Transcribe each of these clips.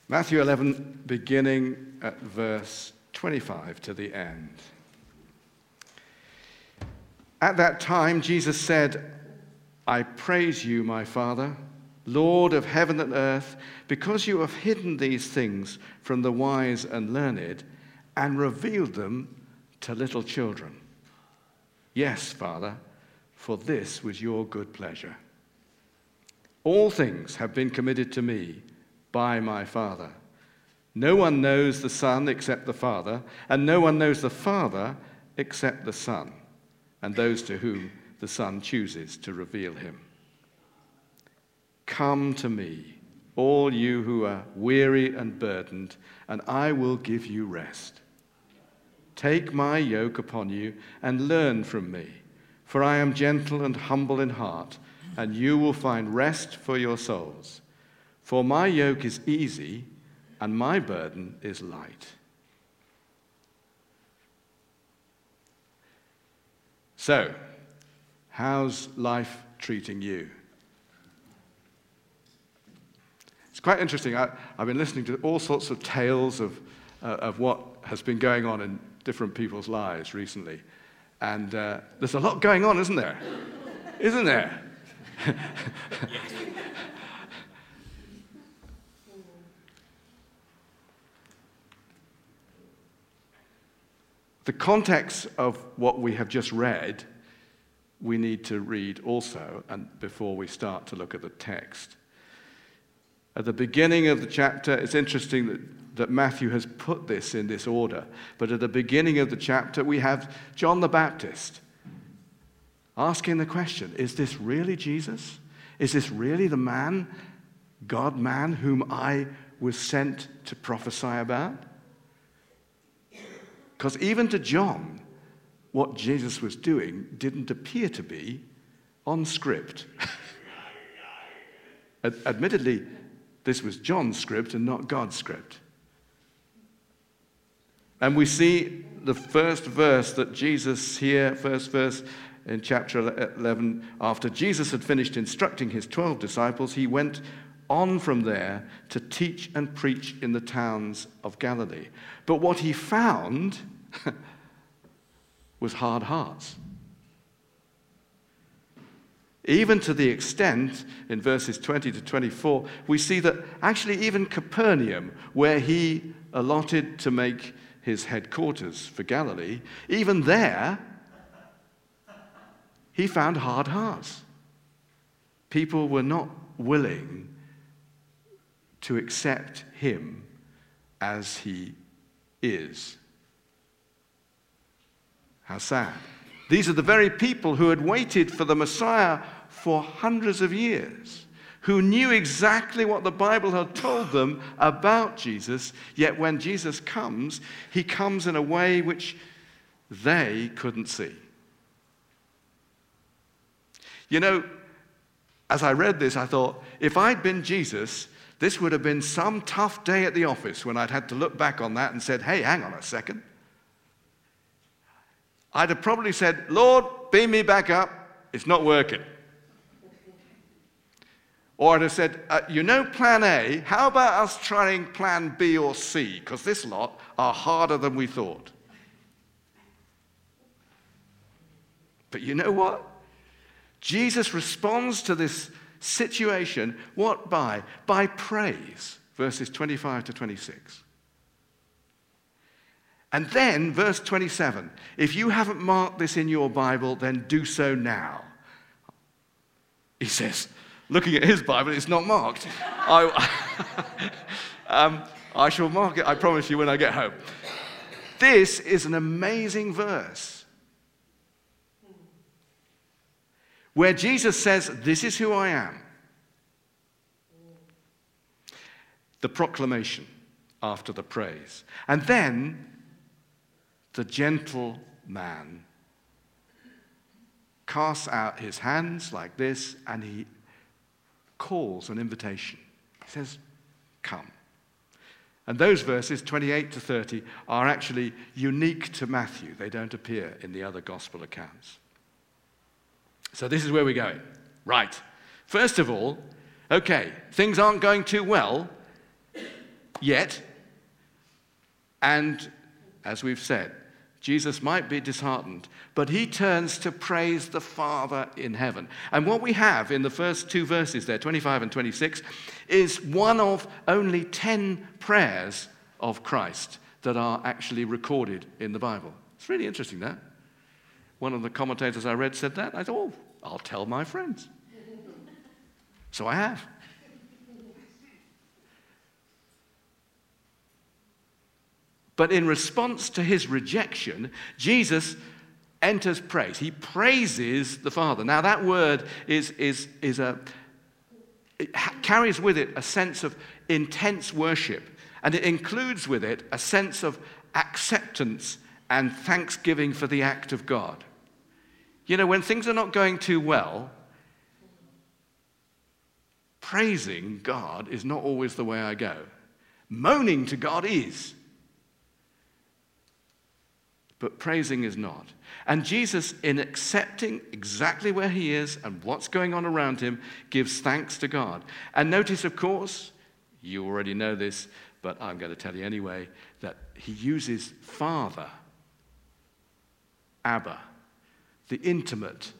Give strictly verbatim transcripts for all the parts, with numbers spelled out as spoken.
Matthew eleven, beginning at verse twenty-five to the end. At that time, Jesus said, I praise you, my Father, Lord of heaven and earth, because you have hidden these things from the wise and learned and revealed them to little children. Yes, Father, for this was your good pleasure. All things have been committed to me by my Father. No one knows the Son except the Father, and no one knows the Father except the Son, and those to whom the Son chooses to reveal him. Come to me, all you who are weary and burdened, and I will give you rest. Take my yoke upon you and learn from me, for I am gentle and humble in heart, and you will find rest for your souls. For my yoke is easy and my burden is light. So, how's life treating you? It's quite interesting. I, I've been listening to all sorts of tales of, uh, of what has been going on in different people's lives recently. And uh, there's a lot going on, isn't there? Isn't there? The context of what we have just read, we need to read also, and before we start to look at the text. At the beginning of the chapter, it's interesting that, that Matthew has put this in this order, but at the beginning of the chapter, we have John the Baptist asking the question, is this really Jesus? Is this really the man, God-man, whom I was sent to prophesy about? Because even to John, what Jesus was doing didn't appear to be on script. Ad- admittedly, this was John's script and not God's script. And we see the first verse that Jesus here, first verse in chapter eleven, after Jesus had finished instructing his twelve disciples, he went on from there to teach and preach in the towns of Galilee. But what he found was hard hearts. Even to the extent, in verses twenty to twenty-four, we see that actually even Capernaum, where he allotted to make his headquarters for Galilee, even there, he found hard hearts. People were not willing to accept him as he is. How sad. These are the very people who had waited for the Messiah for hundreds of years, who knew exactly what the Bible had told them about Jesus, yet when Jesus comes, he comes in a way which they couldn't see. You know, as I read this, I thought, if I'd been Jesus, this would have been some tough day at the office when I'd had to look back on that and said, hey, hang on a second. I'd have probably said, Lord, beam me back up. It's not working. Or I'd have said, uh, you know plan A, how about us trying plan B or C? Because this lot are harder than we thought. But you know what? Jesus responds to this situation, what by? By praise, verses twenty-five to twenty-six. And then, verse twenty-seven, if you haven't marked this in your Bible, then do so now. He says, looking at his Bible, it's not marked. I, um, I shall mark it, I promise you, when I get home. This is an amazing verse where Jesus says, this is who I am. The proclamation after the praise. And then the gentle man casts out his hands like this and he calls an invitation. He says, come. And those verses, twenty-eight to thirty, are actually unique to Matthew. They don't appear in the other gospel accounts. So this is where we're going. Right. First of all, okay, things aren't going too well. yet. And as we've said, Jesus might be disheartened, but he turns to praise the Father in heaven. And what we have in the first two verses there, twenty-five and twenty-six, is one of only ten prayers of Christ that are actually recorded in the Bible. It's really interesting, that. One of the commentators I read said that. I thought, oh, I'll tell my friends. So I have. But in response to his rejection, Jesus enters praise. He praises the Father. Now that word is, is, is a, it carries with it a sense of intense worship. And it includes with it a sense of acceptance and thanksgiving for the act of God. You know, when things are not going too well, praising God is not always the way I go. Moaning to God is. But praising is not. And Jesus, in accepting exactly where he is and what's going on around him, gives thanks to God. And notice, of course, you already know this, but I'm going to tell you anyway, that he uses Father, Abba, the intimate,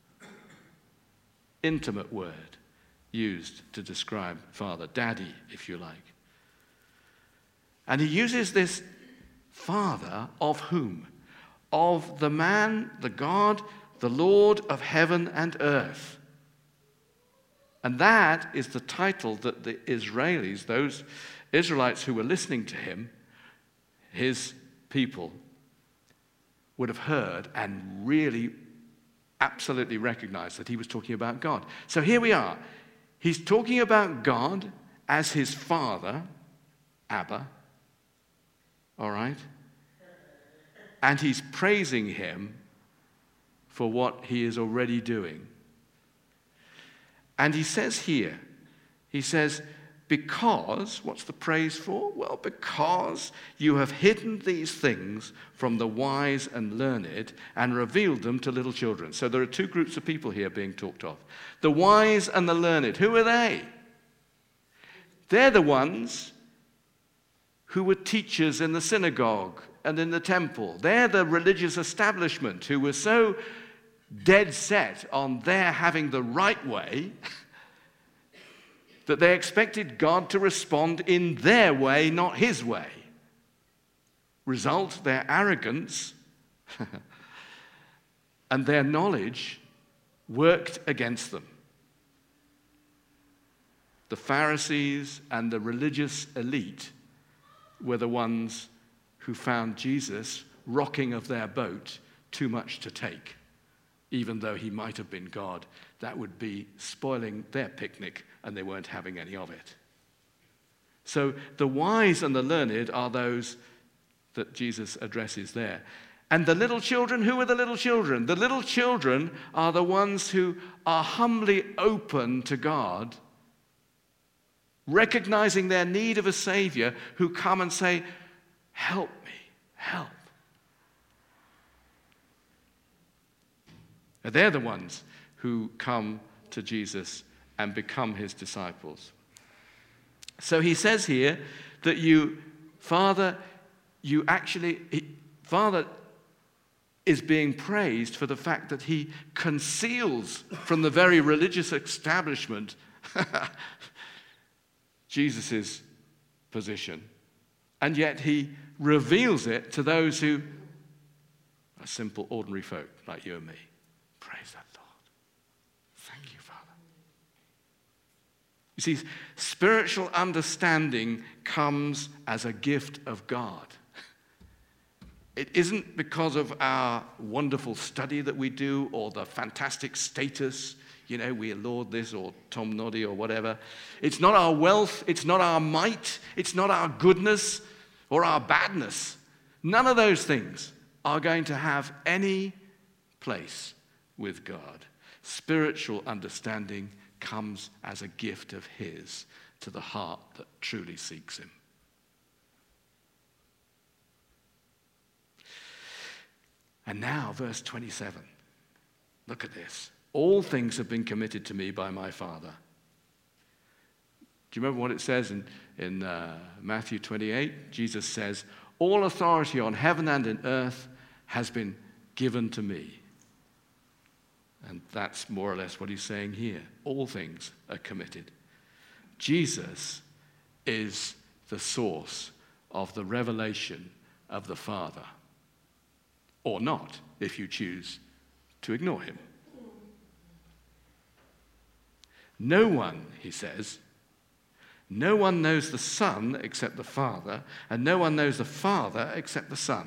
intimate word used to describe Father, Daddy, if you like. And he uses this Father of whom? Of the man, the God, the Lord of heaven and earth. And that is the title that the Israelis, those Israelites who were listening to him, his people, would have heard and really absolutely recognized that he was talking about God. So here we are. He's talking about God as his Father, Abba, all right? And he's praising him for what he is already doing. And he says here, he says, because, what's the praise for? Well, because you have hidden these things from the wise and learned and revealed them to little children. So there are two groups of people here being talked of. The wise and the learned. Who are they? They're the ones who were teachers in the synagogue and in the temple. They're the religious establishment who were so dead set on their having the right way that they expected God to respond in their way, not his way. Result, their arrogance and their knowledge worked against them. The Pharisees and the religious elite were the ones who found Jesus rocking of their boat too much to take. Even though he might have been God, that would be spoiling their picnic, and they weren't having any of it. So the wise and the learned are those that Jesus addresses there. And the little children, who are the little children? The little children are the ones who are humbly open to God, recognizing their need of a Savior, who come and say, help me, help. And they're the ones who come to Jesus and become his disciples. So he says here that you, Father, you actually, he, Father is being praised for the fact that he conceals from the very religious establishment Jesus' position. And yet he reveals it to those who are simple, ordinary folk like you and me. Praise that Lord. Thank you, Father. You see, spiritual understanding comes as a gift of God. It isn't because of our wonderful study that we do or the fantastic status, you know, we Lord this or Tom Noddy or whatever. It's not our wealth, it's not our might, it's not our goodness or our badness. None of those things are going to have any place with God. Spiritual understanding comes as a gift of his to the heart that truly seeks him. And now, verse twenty-seven. Look at this. All things have been committed to me by my Father. Do you remember what it says in, in uh, Matthew twenty-eight? Jesus says, all authority on heaven and in earth has been given to me. And that's more or less what he's saying here. All things are committed. Jesus is the source of the revelation of the Father. Or not, if you choose to ignore him. No one, he says, no one knows the Son except the Father, and no one knows the Father except the Son.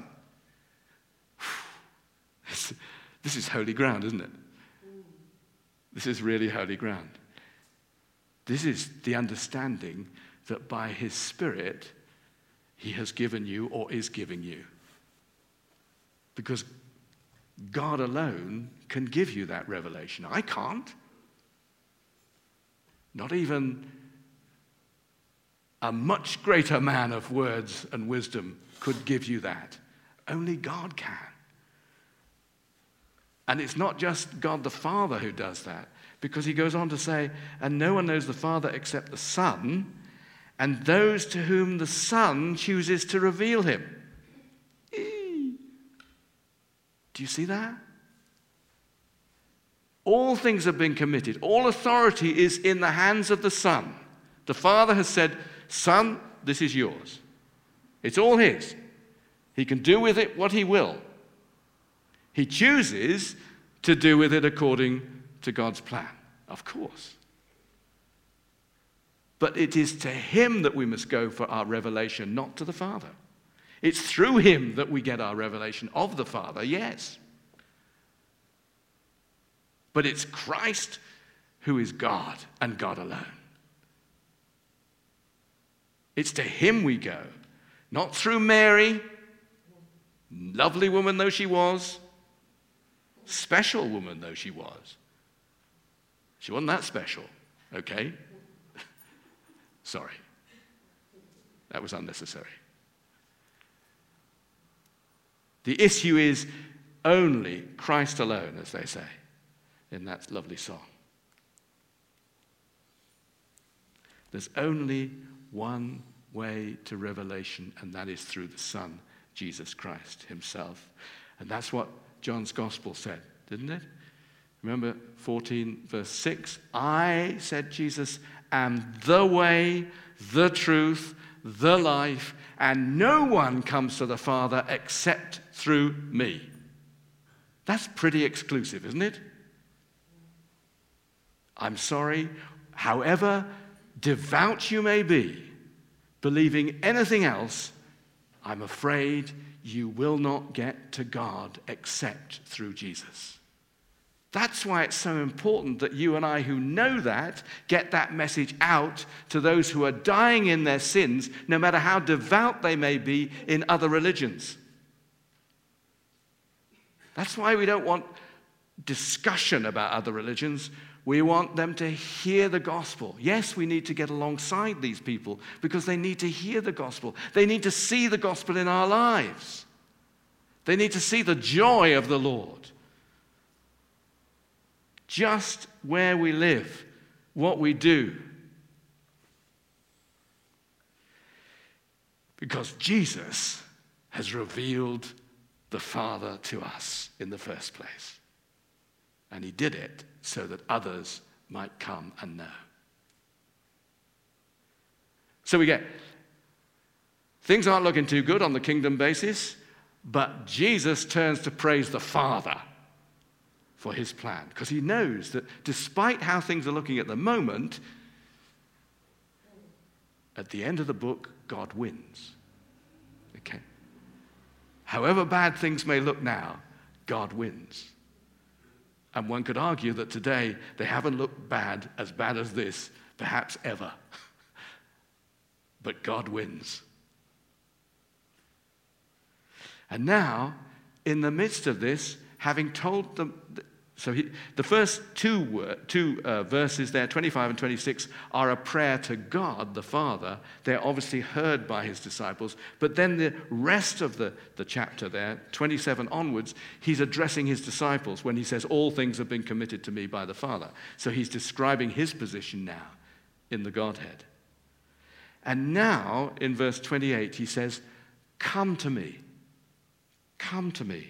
This is holy ground, isn't it? This is really holy ground. This is the understanding that by his Spirit, he has given you or is giving you. Because God alone can give you that revelation. I can't. Not even a much greater man of words and wisdom could give you that. Only God can. And it's not just God the Father who does that, because he goes on to say, and no one knows the Father except the Son, and those to whom the Son chooses to reveal him. Eee. Do you see that? All things have been committed. All authority is in the hands of the Son. The Father has said, Son, this is yours. It's all his. He can do with it what he will. He chooses to do with it according to God's plan, of course. But it is to him that we must go for our revelation, not to the Father. It's through him that we get our revelation of the Father, yes. But it's Christ who is God and God alone. It's to him we go, not through Mary, lovely woman though she was, special woman though she was. She wasn't that special, okay? Sorry. That was unnecessary. The issue is only Christ alone, as they say in that lovely song. There's only one way to revelation, and that is through the Son, Jesus Christ himself. And that's what John's Gospel said, didn't it? Remember fourteen, verse six? I, said Jesus, am the way, the truth, the life, and no one comes to the Father except through me. That's pretty exclusive, isn't it? I'm sorry, however devout you may be, believing anything else, I'm afraid you will not get to God except through Jesus. That's why it's so important that you and I who know that get that message out to those who are dying in their sins, no matter how devout they may be in other religions. That's why we don't want discussion about other religions. We want them to hear the gospel. Yes, we need to get alongside these people because they need to hear the gospel. They need to see the gospel in our lives. They need to see the joy of the Lord. Just where we live, what we do. Because Jesus has revealed the Father to us in the first place. And he did it so that others might come and know. So we get, things aren't looking too good on the kingdom basis, but Jesus turns to praise the Father for his plan, because he knows that despite how things are looking at the moment, at the end of the book, God wins. Okay? However bad things may look now, God wins. And one could argue that today they haven't looked bad, as bad as this, perhaps ever. But God wins. And now, in the midst of this, having told them, so he, the first two, word, two uh, verses there, twenty-five and twenty-six, are a prayer to God the Father. They're obviously heard by his disciples. But then the rest of the, the chapter there, twenty-seven onwards, he's addressing his disciples when he says, all things have been committed to me by the Father. So he's describing his position now in the Godhead. And now, in verse twenty-eight, he says, come to me. Come to me,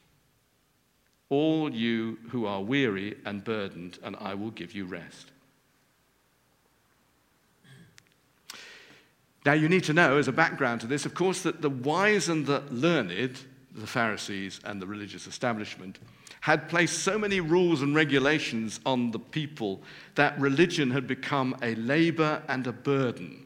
all you who are weary and burdened, and I will give you rest. Now, you need to know, as a background to this, of course, that the wise and the learned, the Pharisees and the religious establishment, had placed so many rules and regulations on the people that religion had become a labor and a burden.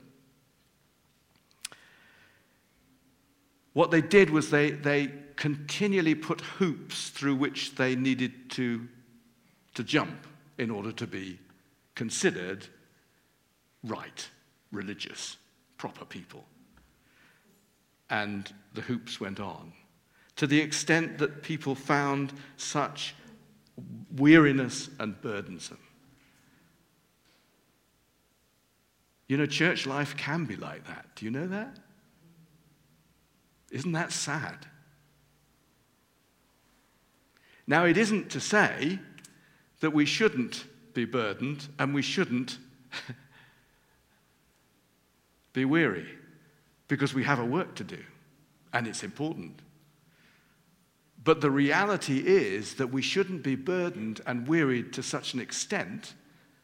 What they did was they, they continually put hoops through which they needed to, to jump in order to be considered right, religious, proper people. And the hoops went on, to the extent that people found such weariness and burdensome. You know, church life can be like that. Do you know that? Isn't that sad? Now, it isn't to say that we shouldn't be burdened and we shouldn't be weary, because we have a work to do, and it's important. But the reality is that we shouldn't be burdened and wearied to such an extent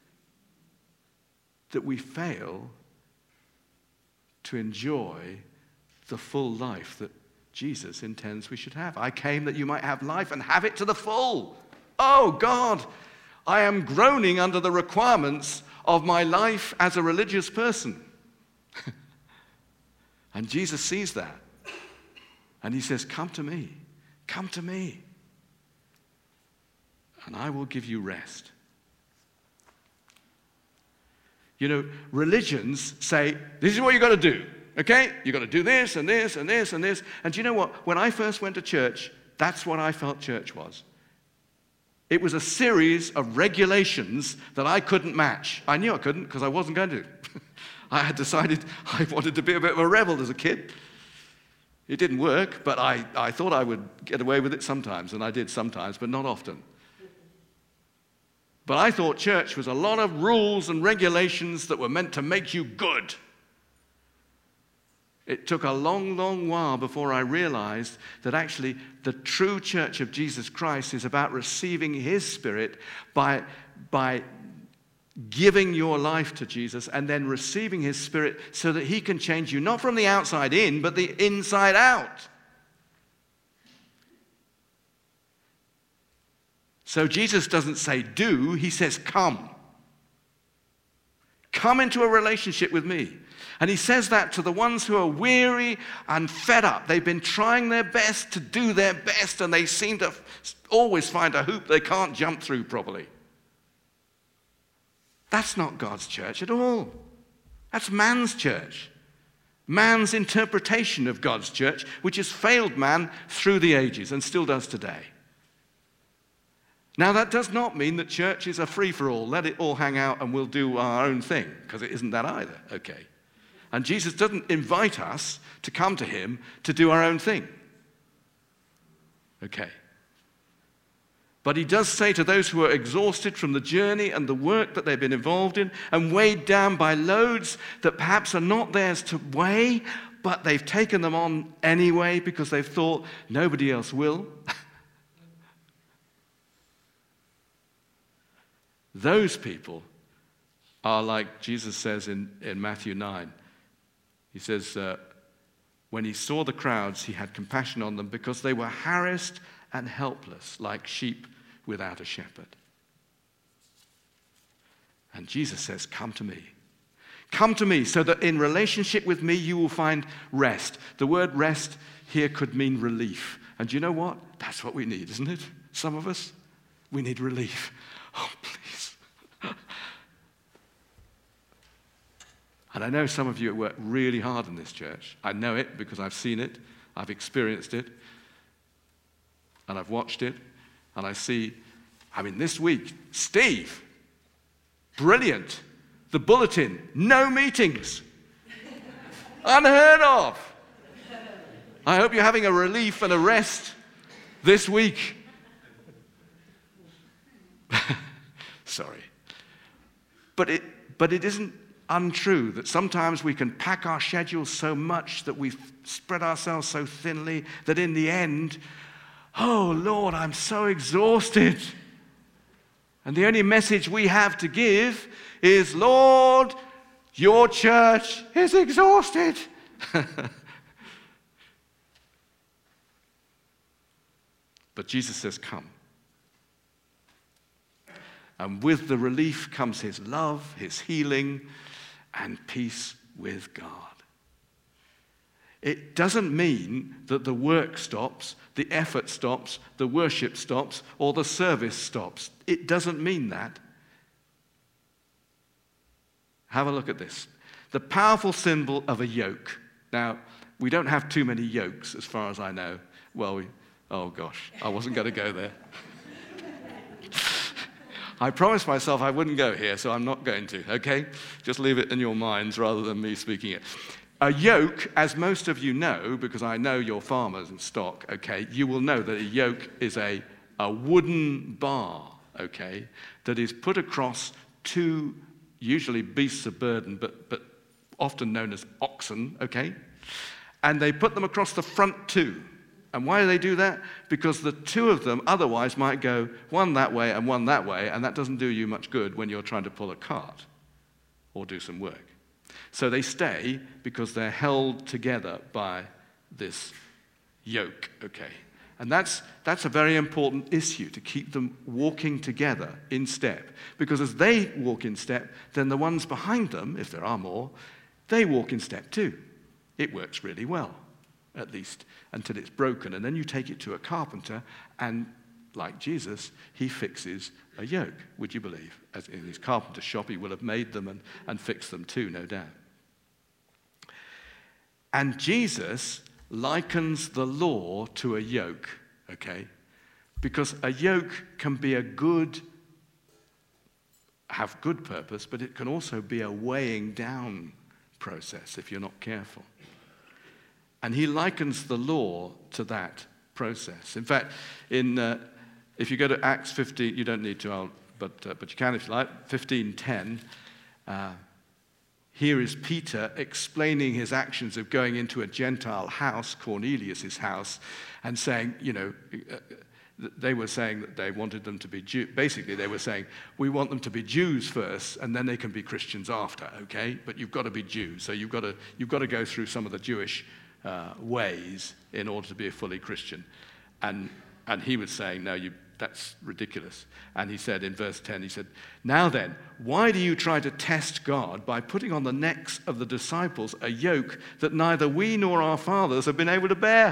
that we fail to enjoy the full life that Jesus intends we should have. I came that you might have life and have it to the full. Oh God, I am groaning under the requirements of my life as a religious person. And Jesus sees that. And he says, come to me, come to me, and I will give you rest. You know, religions say, this is what you've got to do. Okay? You've got to do this and this and this and this. And do you know what? When I first went to church, that's what I felt church was. It was a series of regulations that I couldn't match. I knew I couldn't because I wasn't going to. I had decided I wanted to be a bit of a rebel as a kid. It didn't work, but I, I thought I would get away with it sometimes, and I did sometimes, but not often. But I thought church was a lot of rules and regulations that were meant to make you good. It took a long, long while before I realized that actually the true church of Jesus Christ is about receiving his Spirit by, by giving your life to Jesus and then receiving his Spirit so that he can change you, not from the outside in, but the inside out. So Jesus doesn't say do, he says come. Come into a relationship with me. And he says that to the ones who are weary and fed up. They've been trying their best to do their best, and they seem to always find a hoop they can't jump through properly. That's not God's church at all. That's man's church. Man's interpretation of God's church, which has failed man through the ages and still does today. Now, that does not mean that church is a free-for-all. Let it all hang out and we'll do our own thing, because it isn't that either, okay? And Jesus doesn't invite us to come to him to do our own thing. Okay. But he does say to those who are exhausted from the journey and the work that they've been involved in and weighed down by loads that perhaps are not theirs to weigh, but they've taken them on anyway because they've thought nobody else will. Those people are like Jesus says in, in Matthew nine. He says, uh, when he saw the crowds, he had compassion on them because they were harassed and helpless, like sheep without a shepherd. And Jesus says, come to me. Come to me so that in relationship with me you will find rest. The word rest here could mean relief. And do you know what? That's what we need, isn't it? Some of us, we need relief. Oh, please. And I know some of you work really hard in this church. I know it because I've seen it, I've experienced it, and I've watched it, and I see, I mean, this week, Steve, brilliant. The bulletin, no meetings. Unheard of. I hope you're having a relief and a rest this week. Sorry. But it, but it isn't untrue, that sometimes we can pack our schedules so much that we spread ourselves so thinly that in the end, oh Lord, I'm so exhausted. And the only message we have to give is, Lord, your church is exhausted. But Jesus says, come. And with the relief comes his love, his healing, and peace with God. It doesn't mean that the work stops, the effort stops, the worship stops, or the service stops. It doesn't mean that. Have a look at this. The powerful symbol of a yoke. Now, we don't have too many yokes as far as I know. Well, we, oh gosh, I wasn't going to go there. I promised myself I wouldn't go here, so I'm not going to, okay? Just leave it in your minds rather than me speaking it. A yoke, as most of you know, because I know you're farmers in stock, okay, you will know that a yoke is a, a wooden bar, okay, that is put across two, usually beasts of burden, but, but often known as oxen, okay? And they put them across the front too. And why do they do that? Because the two of them otherwise might go one that way and one that way, and that doesn't do you much good when you're trying to pull a cart or do some work. So they stay because they're held together by this yoke, okay? And that's, that's a very important issue, to keep them walking together in step. Because as they walk in step, then the ones behind them, if there are more, they walk in step too. It works really well, at least until it's broken. And then you take it to a carpenter, and like Jesus, he fixes a yoke, would you believe? As in his carpenter shop, he will have made them and, and fixed them too, no doubt. And Jesus likens the law to a yoke, okay? Because a yoke can be a good, have good purpose, but it can also be a weighing down process if you're not careful. And he likens the law to that process. In fact, in uh, if you go to Acts fifteen, you don't need to, I'll, but uh, but you can if you like. fifteen ten. Uh, here is Peter explaining his actions of going into a Gentile house, Cornelius' house, and saying, you know, uh, they were saying that they wanted them to be Jew. Basically, they were saying, we want them to be Jews first, and then they can be Christians after. Okay, but you've got to be Jews, so you've got to you've got to go through some of the Jewish Uh, ways in order to be a fully Christian. And and he was saying, no, you, that's ridiculous. And he said in verse ten, he said, now then, why do you try to test God by putting on the necks of the disciples a yoke that neither we nor our fathers have been able to bear?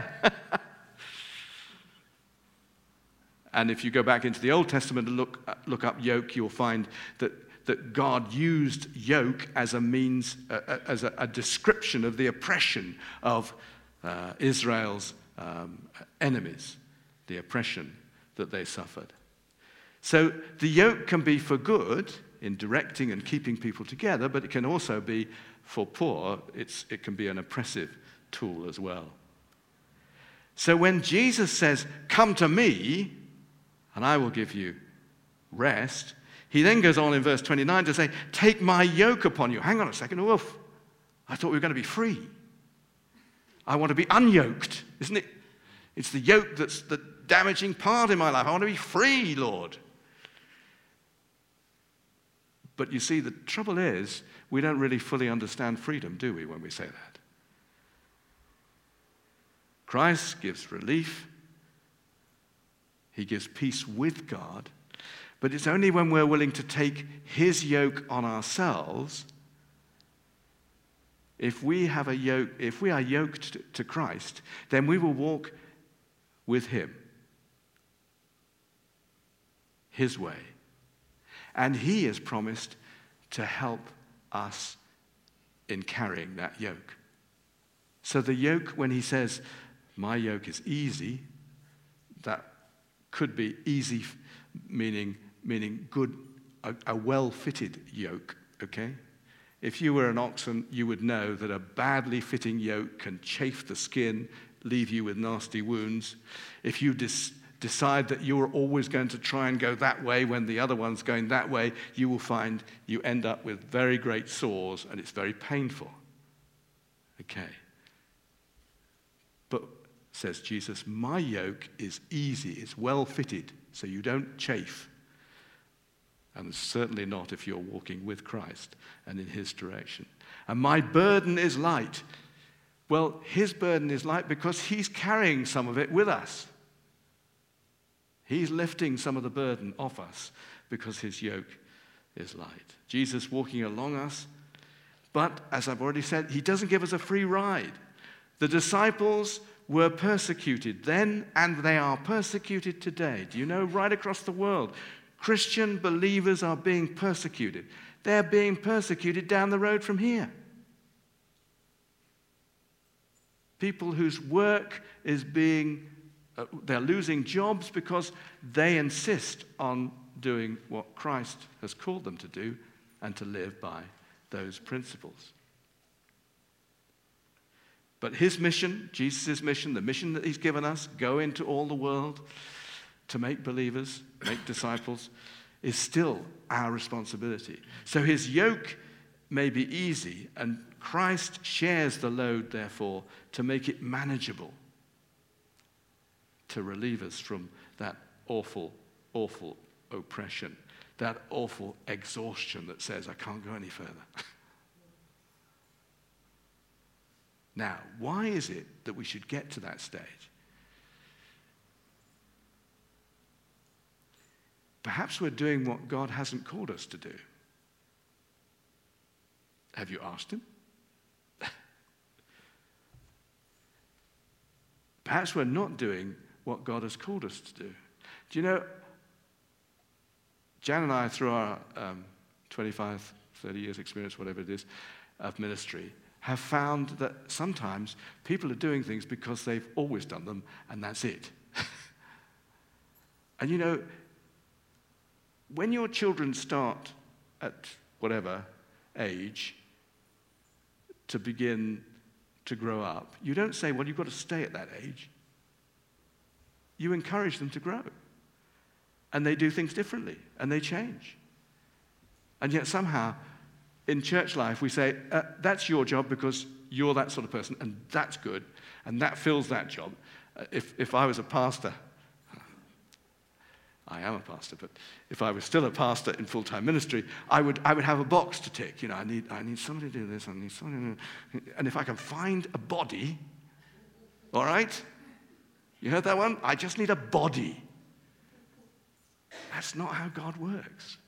And if you go back into the Old Testament and look, look up yoke, you'll find that that God used yoke as a means, uh, as a, a description of the oppression of uh, Israel's um, enemies, the oppression that they suffered. So the yoke can be for good in directing and keeping people together, but it can also be for poor. It's, it can be an oppressive tool as well. So when Jesus says, come to me, and I will give you rest, he then goes on in verse twenty-nine to say, take my yoke upon you. Hang on a second, woof. I thought we were going to be free. I want to be unyoked, isn't it? It's the yoke that's the damaging part in my life. I want to be free, Lord. But you see, the trouble is, we don't really fully understand freedom, do we, when we say that? Christ gives relief. He gives peace with God. But it's only when we're willing to take his yoke on ourselves, if we have a yoke, if we are yoked to Christ, then we will walk with him, his way. And he has promised to help us in carrying that yoke. So the yoke, when he says, my yoke is easy, that could be easy, meaning meaning good, a, a well-fitted yoke, okay? If you were an oxen, you would know that a badly fitting yoke can chafe the skin, leave you with nasty wounds. If you dis, decide that you're always going to try and go that way when the other one's going that way, you will find you end up with very great sores and it's very painful. Okay. But, says Jesus, my yoke is easy, it's well fitted, so you don't chafe. And certainly not if you're walking with Christ and in his direction. And my burden is light. Well, his burden is light because he's carrying some of it with us. He's lifting some of the burden off us because his yoke is light. Jesus walking along us, but as I've already said, he doesn't give us a free ride. The disciples were persecuted then, and they are persecuted today. Do you know, right across the world, Christian believers are being persecuted. They're being persecuted down the road from here. People whose work is being, uh, they're losing jobs because they insist on doing what Christ has called them to do and to live by those principles. But his mission, Jesus' mission, the mission that he's given us, go into all the world to make believers, make disciples, is still our responsibility. So his yoke may be easy, and Christ shares the load, therefore, to make it manageable, to relieve us from that awful, awful oppression, that awful exhaustion that says, I can't go any further. Now, why is it that we should get to that stage? Perhaps we're doing what God hasn't called us to do. Have you asked him? Perhaps we're not doing what God has called us to do. Do you know, Jan and I, through our um, twenty-five, thirty years experience, whatever it is, of ministry, have found that sometimes people are doing things because they've always done them, and that's it. And you know, when your children start at whatever age to begin to grow up, you don't say, well, you've got to stay at that age. You encourage them to grow. And they do things differently, and they change. And yet somehow, in church life, we say, uh, that's your job because you're that sort of person, and that's good, and that fills that job. Uh, if, if I was a pastor, I am a pastor, but if I was still a pastor in full-time ministry, I would I would have a box to tick. You know, I need I need somebody to do this, I need somebody to do, and if I can find a body, all right? You heard that one? I just need a body. That's not how God works.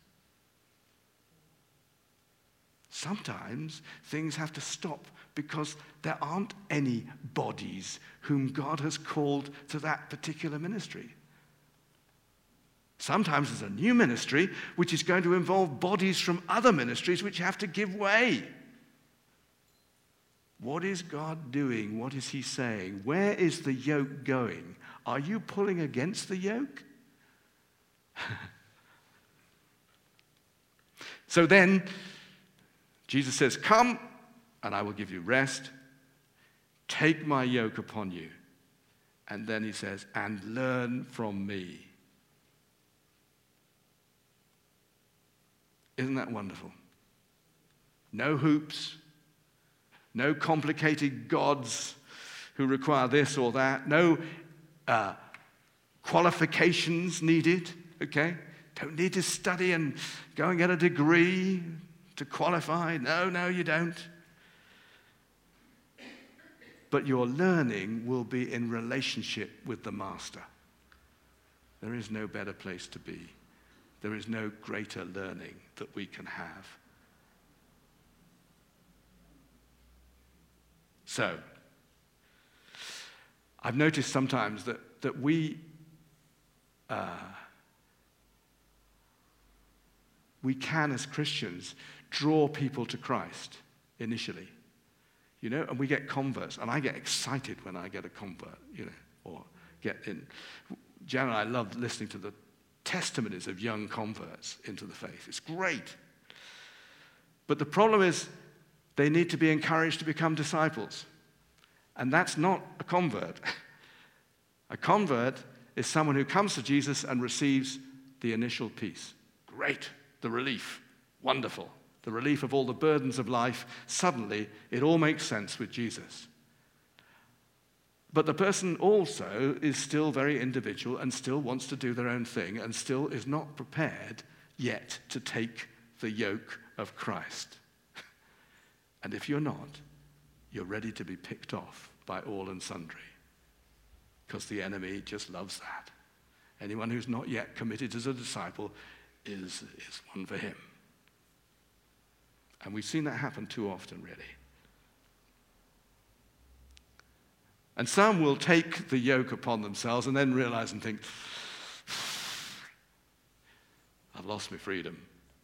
Sometimes things have to stop because there aren't any bodies whom God has called to that particular ministry. Sometimes there's a new ministry which is going to involve bodies from other ministries which have to give way. What is God doing? What is he saying? Where is the yoke going? Are you pulling against the yoke? So then, Jesus says, come, and I will give you rest. Take my yoke upon you. And then he says, and learn from me. Isn't that wonderful? No hoops, no complicated gods who require this or that, no uh, qualifications needed, okay? Don't need to study and go and get a degree to qualify. No, no, you don't. But your learning will be in relationship with the Master. There is no better place to be. There is no greater learning that we can have. So, I've noticed sometimes that, that we, uh, we can, as Christians, draw people to Christ initially. You know, and we get converts, and I get excited when I get a convert, you know, or get in. Jan and I love listening to the testimonies of young converts into the faith. It's great. But the problem is they need to be encouraged to become disciples. And that's not a convert. A convert is someone who comes to Jesus and receives the initial peace. Great, the relief, wonderful. The relief of all the burdens of life. Suddenly, it all makes sense with Jesus. But the person also is still very individual and still wants to do their own thing and still is not prepared yet to take the yoke of Christ. And if you're not, you're ready to be picked off by all and sundry, because the enemy just loves that. Anyone who's not yet committed as a disciple is, is one for him. And we've seen that happen too often, really. And some will take the yoke upon themselves and then realize and think, I've lost my freedom.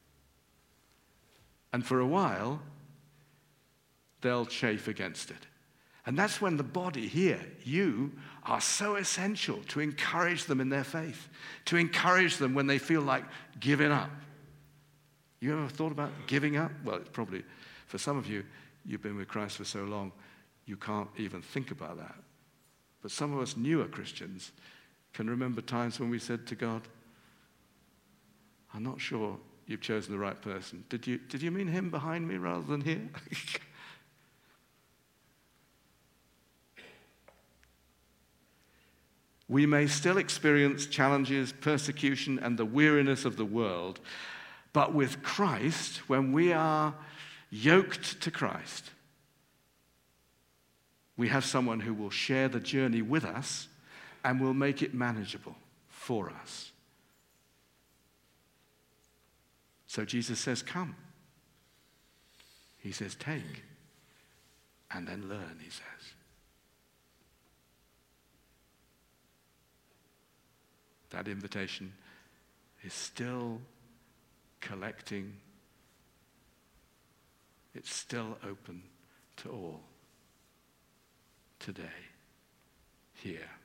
And for a while, they'll chafe against it. And that's when the body here, you, are so essential to encourage them in their faith, to encourage them when they feel like giving up. You ever thought about giving up? Well, it's probably, for some of you, you've been with Christ for so long, you can't even think about that. But some of us newer Christians can remember times when we said to God, I'm not sure you've chosen the right person. Did you, did you mean him behind me rather than here? We may still experience challenges, persecution, and the weariness of the world, but with Christ, when we are yoked to Christ, we have someone who will share the journey with us and will make it manageable for us. So Jesus says, come. He says, take. And then learn, he says. That invitation is still collecting. It's still open to all today, here.